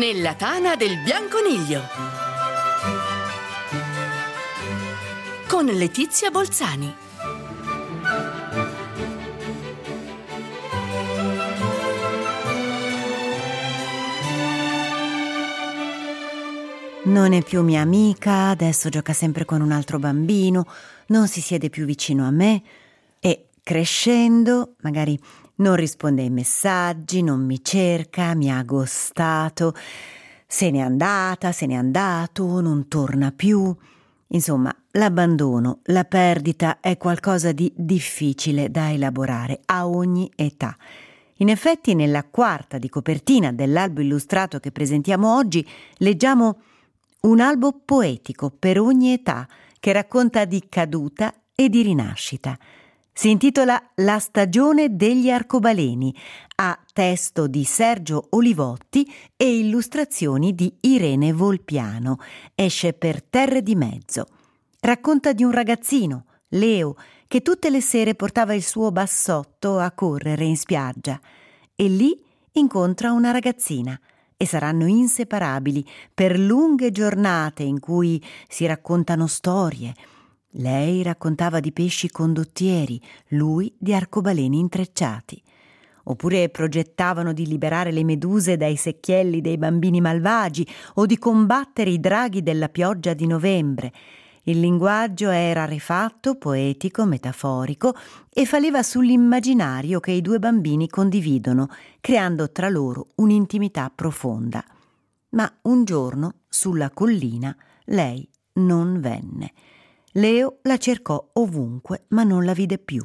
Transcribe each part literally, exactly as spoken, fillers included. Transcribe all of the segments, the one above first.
Nella tana del bianconiglio con Letizia Bolzani. Non è più mia amica, adesso gioca sempre con un altro bambino, non si siede più vicino a me e, crescendo, magari non risponde ai messaggi, non mi cerca, mi ha ghostato, se n'è andata, se n'è andato, non torna più. Insomma, l'abbandono, la perdita è qualcosa di difficile da elaborare a ogni età. In effetti, nella quarta di copertina dell'albo illustrato che presentiamo oggi, leggiamo un albo poetico per ogni età che racconta di caduta e di rinascita. Si intitola La stagione degli arcobaleni, ha testo di Sergio Olivotti e illustrazioni di Irene Volpiano. Esce per Terre di Mezzo. Racconta di un ragazzino, Leo, che tutte le sere portava il suo bassotto a correre in spiaggia e lì incontra una ragazzina e saranno inseparabili per lunghe giornate in cui si raccontano storie. Lei raccontava di pesci condottieri, lui di arcobaleni intrecciati. Oppure progettavano di liberare le meduse dai secchielli dei bambini malvagi o di combattere i draghi della pioggia di novembre. Il linguaggio era rarefatto, poetico, metaforico e faleva sull'immaginario che i due bambini condividono, creando tra loro un'intimità profonda. Ma un giorno, sulla collina, lei non venne. Leo la cercò ovunque, ma non la vide più.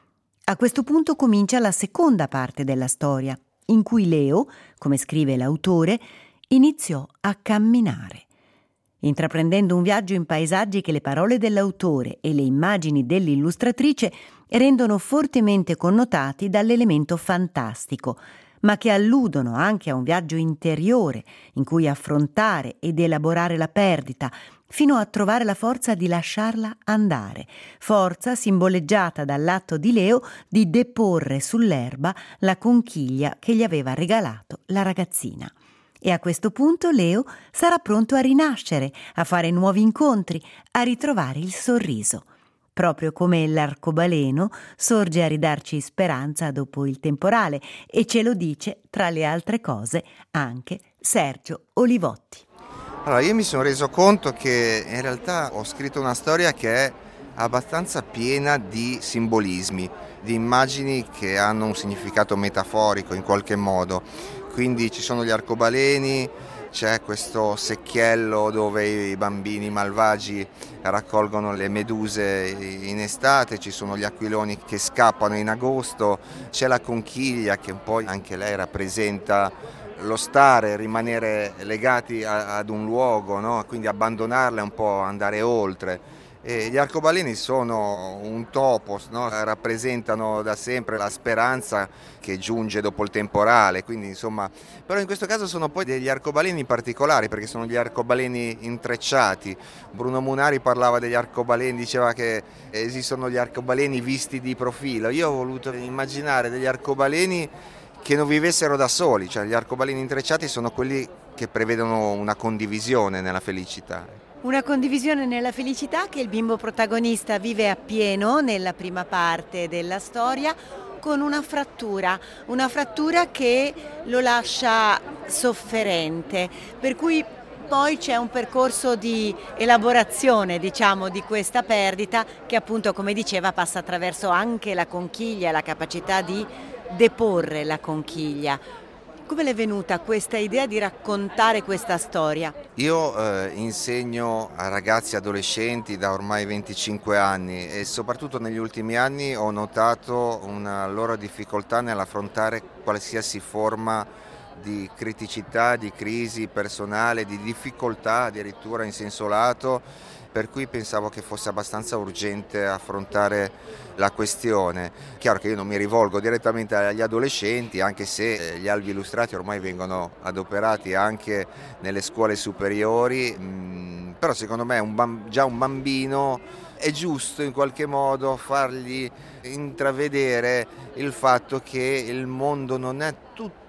A questo punto comincia la seconda parte della storia, in cui Leo, come scrive l'autore, iniziò a camminare. Intraprendendo un viaggio in paesaggi che le parole dell'autore e le immagini dell'illustratrice rendono fortemente connotati dall'elemento fantastico, ma che alludono anche a un viaggio interiore in cui affrontare ed elaborare la perdita, fino a trovare la forza di lasciarla andare, forza simboleggiata dall'atto di Leo di deporre sull'erba la conchiglia che gli aveva regalato la ragazzina. E a questo punto Leo sarà pronto a rinascere, a fare nuovi incontri, a ritrovare il sorriso. Proprio come l'arcobaleno sorge a ridarci speranza dopo il temporale, e ce lo dice, tra le altre cose, anche Sergio Olivotti. Allora, io mi sono reso conto che in realtà ho scritto una storia che è abbastanza piena di simbolismi, di immagini che hanno un significato metaforico in qualche modo. Quindi ci sono gli arcobaleni, c'è questo secchiello dove i bambini malvagi raccolgono le meduse in estate, ci sono gli aquiloni che scappano in agosto, c'è la conchiglia che un po' anche lei rappresenta lo stare, rimanere legati a, ad un luogo, no? Quindi abbandonarla è un po' andare oltre. E gli arcobaleni sono un topos, no? Rappresentano da sempre la speranza che giunge dopo il temporale, quindi insomma, però in questo caso sono poi degli arcobaleni particolari perché sono gli arcobaleni intrecciati. Bruno Munari parlava degli arcobaleni, diceva che esistono gli arcobaleni visti di profilo. Io ho voluto immaginare degli arcobaleni che non vivessero da soli, cioè gli arcobaleni intrecciati sono quelli che prevedono una condivisione nella felicità. Una condivisione nella felicità che il bimbo protagonista vive appieno nella prima parte della storia, con una frattura, una frattura che lo lascia sofferente, per cui poi c'è un percorso di elaborazione, diciamo, di questa perdita che appunto, come diceva, passa attraverso anche la conchiglia, la capacità di deporre la conchiglia. Come le è venuta questa idea di raccontare questa storia? Io eh, insegno a ragazzi e adolescenti da ormai venticinque anni e soprattutto negli ultimi anni ho notato una loro difficoltà nell'affrontare qualsiasi forma di criticità, di crisi personale, di difficoltà addirittura in senso lato, per cui pensavo che fosse abbastanza urgente affrontare la questione. Chiaro che io non mi rivolgo direttamente agli adolescenti, anche se gli albi illustrati ormai vengono adoperati anche nelle scuole superiori, però secondo me un bamb- già un bambino è giusto in qualche modo fargli intravedere il fatto che il mondo non è tutto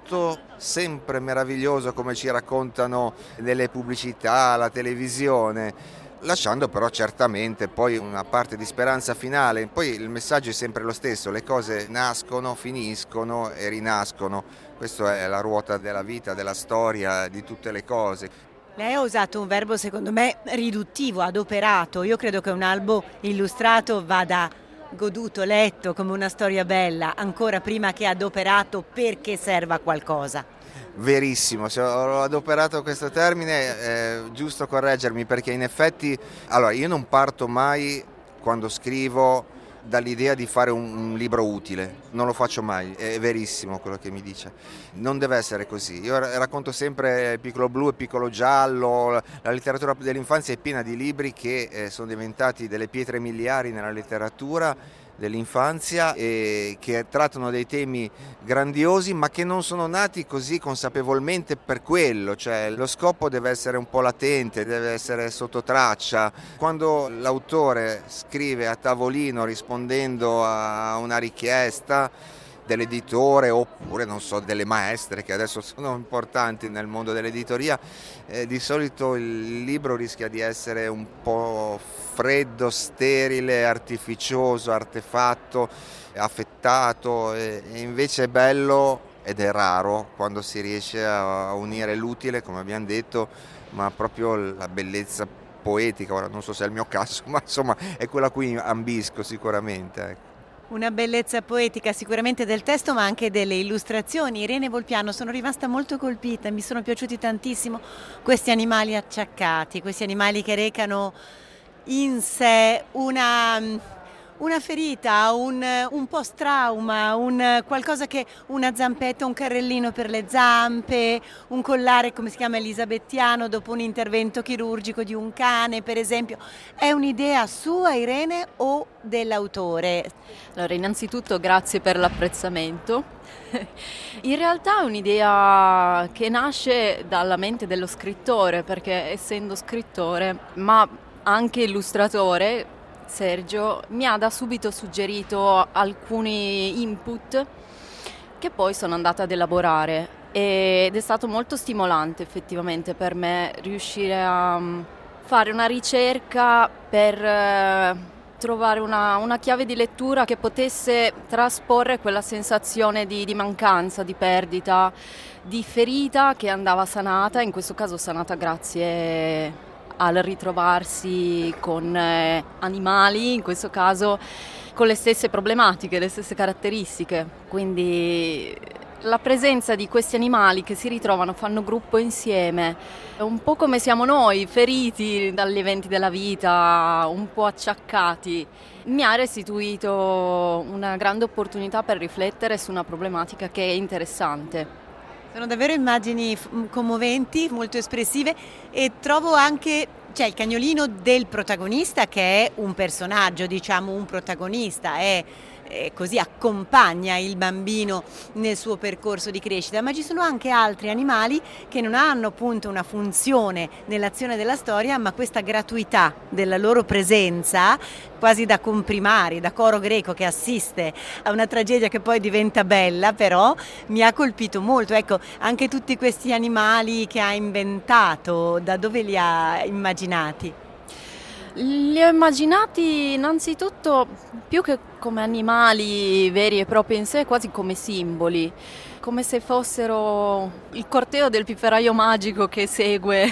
tutto sempre meraviglioso come ci raccontano nelle pubblicità, la televisione, lasciando però certamente poi una parte di speranza finale. Poi il messaggio è sempre lo stesso, le cose nascono, finiscono e rinascono, questa è la ruota della vita, della storia, di tutte le cose. Lei ha usato un verbo secondo me riduttivo, adoperato. Io credo che un albo illustrato vada goduto, letto come una storia bella, ancora prima che adoperato perché serva a qualcosa. Verissimo, se ho adoperato questo termine è giusto correggermi, perché in effetti, allora, io non parto mai quando scrivo dall'idea di fare un, un libro utile, non lo faccio mai, è verissimo quello che mi dice, non deve essere così. Io racconto sempre Piccolo Blu e Piccolo Giallo, la letteratura dell'infanzia è piena di libri che eh, sono diventati delle pietre miliari nella letteratura dell'infanzia e che trattano dei temi grandiosi, ma che non sono nati così consapevolmente per quello, cioè lo scopo deve essere un po' latente, deve essere sotto traccia. Quando l'autore scrive a tavolino rispondendo a una richiesta dell'editore oppure non so delle maestre che adesso sono importanti nel mondo dell'editoria, eh, di solito il libro rischia di essere un po' freddo, sterile, artificioso, artefatto, affettato, e, e invece è bello ed è raro quando si riesce a unire l'utile, come abbiamo detto, ma proprio la bellezza poetica. Ora non so se è il mio caso, ma insomma è quella a cui ambisco sicuramente, ecco. Una bellezza poetica sicuramente del testo, ma anche delle illustrazioni. Irene Volpiano, sono rimasta molto colpita, mi sono piaciuti tantissimo questi animali acciaccati, questi animali che recano in sé una, una ferita, un, un post-trauma, un, qualcosa che una zampetta, un carrellino per le zampe, un collare, come si chiama, elisabettiano dopo un intervento chirurgico di un cane, per esempio. È un'idea sua, Irene, o dell'autore? Allora, innanzitutto grazie per l'apprezzamento. In realtà è un'idea che nasce dalla mente dello scrittore, perché essendo scrittore, ma anche illustratore, Sergio mi ha da subito suggerito alcuni input che poi sono andata ad elaborare, ed è stato molto stimolante effettivamente per me riuscire a fare una ricerca per trovare una, una chiave di lettura che potesse trasporre quella sensazione di, di mancanza, di perdita, di ferita che andava sanata, in questo caso sanata grazie al ritrovarsi con eh, animali, in questo caso con le stesse problematiche, le stesse caratteristiche. Quindi la presenza di questi animali che si ritrovano, fanno gruppo insieme, è un po' come siamo noi, feriti dagli eventi della vita, un po' acciaccati, mi ha restituito una grande opportunità per riflettere su una problematica che è interessante. Sono davvero immagini commoventi, molto espressive, e trovo anche, cioè, il cagnolino del protagonista, che è un personaggio, diciamo un protagonista, è, è così accompagna il bambino nel suo percorso di crescita, ma ci sono anche altri animali che non hanno appunto una funzione nell'azione della storia, ma questa gratuità della loro presenza, quasi da comprimari, da coro greco che assiste a una tragedia che poi diventa bella, però mi ha colpito molto. Ecco, anche tutti questi animali che ha inventato, da dove li ha immaginati? Li ho immaginati innanzitutto più che come animali veri e propri in sé, quasi come simboli, come se fossero il corteo del pifferaio magico che segue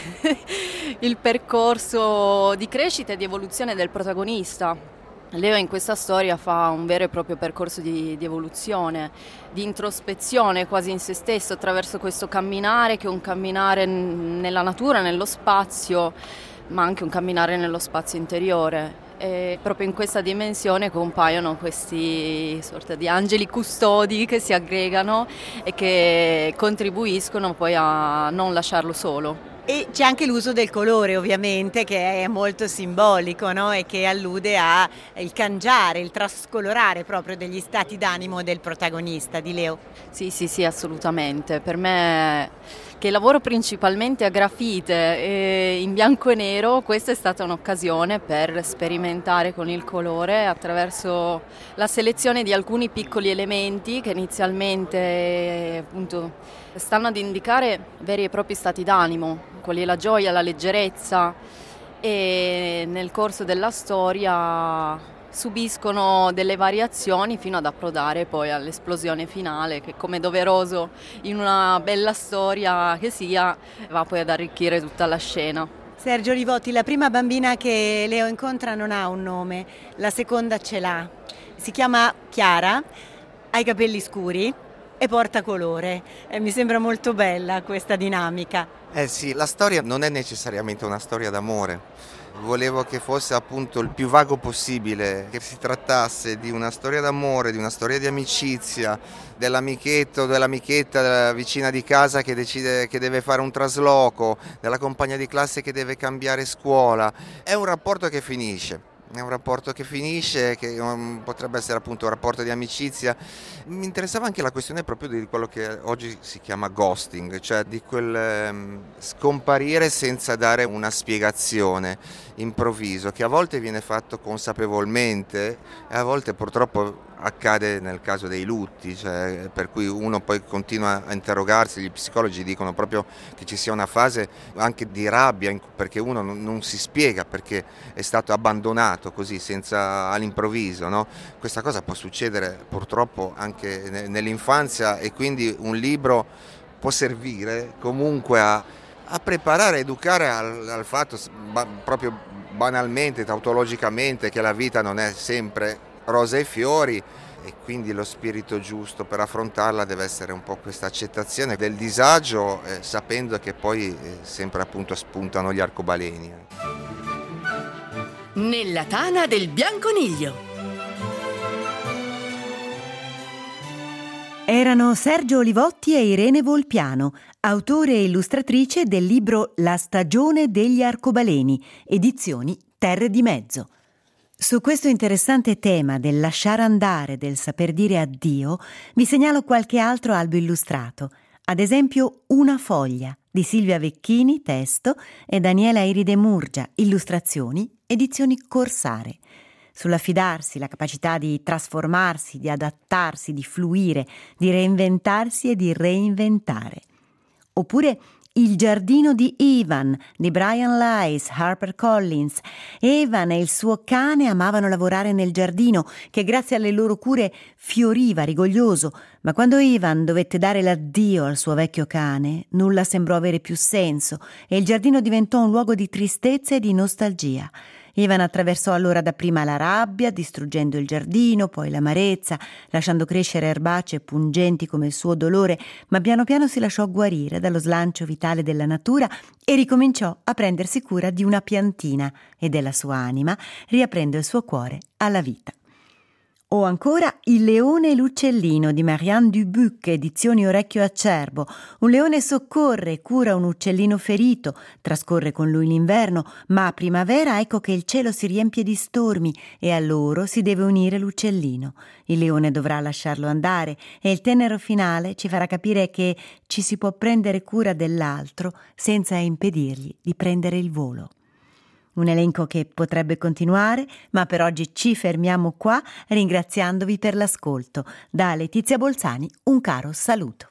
il percorso di crescita e di evoluzione del protagonista. Leo in questa storia fa un vero e proprio percorso di, di evoluzione, di introspezione quasi in se stesso, attraverso questo camminare, che è un camminare nella natura, nello spazio, ma anche un camminare nello spazio interiore. E proprio in questa dimensione compaiono questi sorta di angeli custodi che si aggregano e che contribuiscono poi a non lasciarlo solo. E c'è anche l'uso del colore, ovviamente, che è molto simbolico, no? E che allude al cangiare, il trascolorare proprio degli stati d'animo del protagonista, di Leo. Sì, sì, sì, assolutamente. Per me che lavoro principalmente a grafite e in bianco e nero, questa è stata un'occasione per sperimentare con il colore attraverso la selezione di alcuni piccoli elementi che inizialmente appunto stanno ad indicare veri e propri stati d'animo, quali è la gioia, la leggerezza, e nel corso della storia subiscono delle variazioni fino ad approdare poi all'esplosione finale che, come doveroso in una bella storia che sia, va poi ad arricchire tutta la scena. Sergio Olivotti, la prima bambina che Leo incontra non ha un nome, la seconda ce l'ha. Si chiama Chiara, ha i capelli scuri e porta colore. E mi sembra molto bella questa dinamica. Eh sì, la storia non è necessariamente una storia d'amore. Volevo che fosse appunto il più vago possibile, che si trattasse di una storia d'amore, di una storia di amicizia, dell'amichetto, dell'amichetta della vicina di casa che decide che deve fare un trasloco, della compagna di classe che deve cambiare scuola. È un rapporto che finisce. È un rapporto che finisce, che um, potrebbe essere appunto un rapporto di amicizia. Mi interessava anche la questione proprio di quello che oggi si chiama ghosting, cioè di quel um, scomparire senza dare una spiegazione, improvviso, che a volte viene fatto consapevolmente e a volte purtroppo accade nel caso dei lutti, cioè, per cui uno poi continua a interrogarsi. Gli psicologi dicono proprio che ci sia una fase anche di rabbia perché uno non, non si spiega perché è stato abbandonato così senza all'improvviso, no? Questa cosa può succedere purtroppo anche ne, nell'infanzia e quindi un libro può servire comunque a, a preparare, educare al, al fatto ba, proprio banalmente, tautologicamente, che la vita non è sempre rose e fiori e quindi lo spirito giusto per affrontarla deve essere un po' questa accettazione del disagio, eh, sapendo che poi eh, sempre appunto spuntano gli arcobaleni. Nella tana del bianconiglio. Erano Sergio Olivotti e Irene Volpiano, autore e illustratrice del libro La stagione degli arcobaleni, edizioni Terre di Mezzo. Su questo interessante tema del lasciare andare, del saper dire addio, vi segnalo qualche altro albo illustrato. Ad esempio Una foglia di Silvia Vecchini, testo, e Daniela Iride Murgia, illustrazioni, edizioni Corsare. Sull'affidarsi, la capacità di trasformarsi, di adattarsi, di fluire, di reinventarsi e di reinventare. Oppure Il giardino di Evan di Brian Leis, HarperCollins. Evan e il suo cane amavano lavorare nel giardino, che grazie alle loro cure fioriva rigoglioso, ma quando Evan dovette dare l'addio al suo vecchio cane, nulla sembrò avere più senso e il giardino diventò un luogo di tristezza e di nostalgia. Evan attraversò allora dapprima la rabbia, distruggendo il giardino, poi l'amarezza, lasciando crescere erbacee pungenti come il suo dolore, ma piano piano si lasciò guarire dallo slancio vitale della natura e ricominciò a prendersi cura di una piantina e della sua anima, riaprendo il suo cuore alla vita. O ancora Il leone e l'uccellino di Marianne Dubuc, edizioni Orecchio Acerbo. Un leone soccorre e cura un uccellino ferito, trascorre con lui l'inverno, ma a primavera ecco che il cielo si riempie di stormi e a loro si deve unire l'uccellino. Il leone dovrà lasciarlo andare e il tenero finale ci farà capire che ci si può prendere cura dell'altro senza impedirgli di prendere il volo. Un elenco che potrebbe continuare, ma per oggi ci fermiamo qua ringraziandovi per l'ascolto. Da Letizia Bolzani un caro saluto.